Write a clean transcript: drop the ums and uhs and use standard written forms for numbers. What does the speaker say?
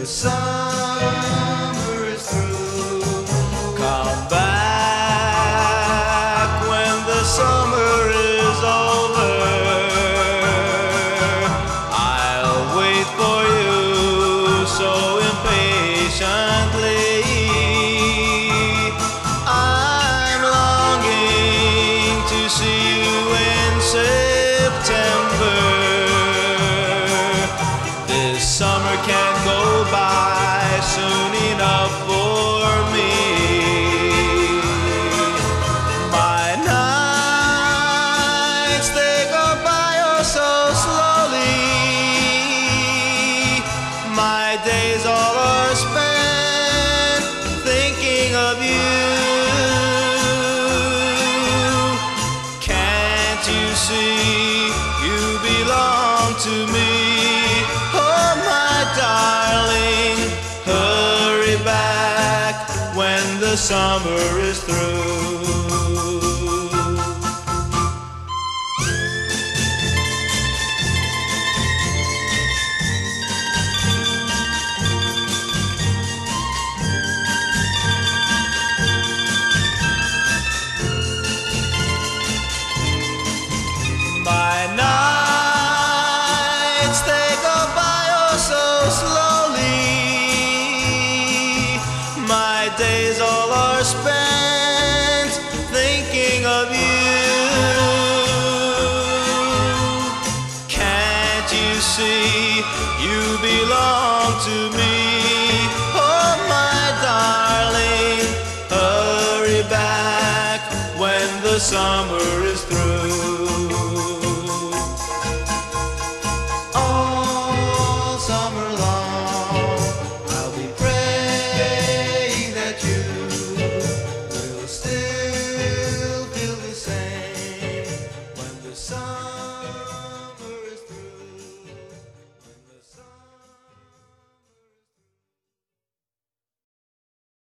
The summer is through. Come back when the summer is over. I'll wait for you so impatiently. I'm longing to see you in September. This summer can't go by soon enough for me. My nights, they go by oh so slowly. My days all are spent thinking of you. Can't you see you belong to me? Darling, hurry back when the summer is through. My nights, they go by oh so slowly. My days all are spent thinking of you. Can't you see you belong to me? Oh my darling, hurry back when the summer is through.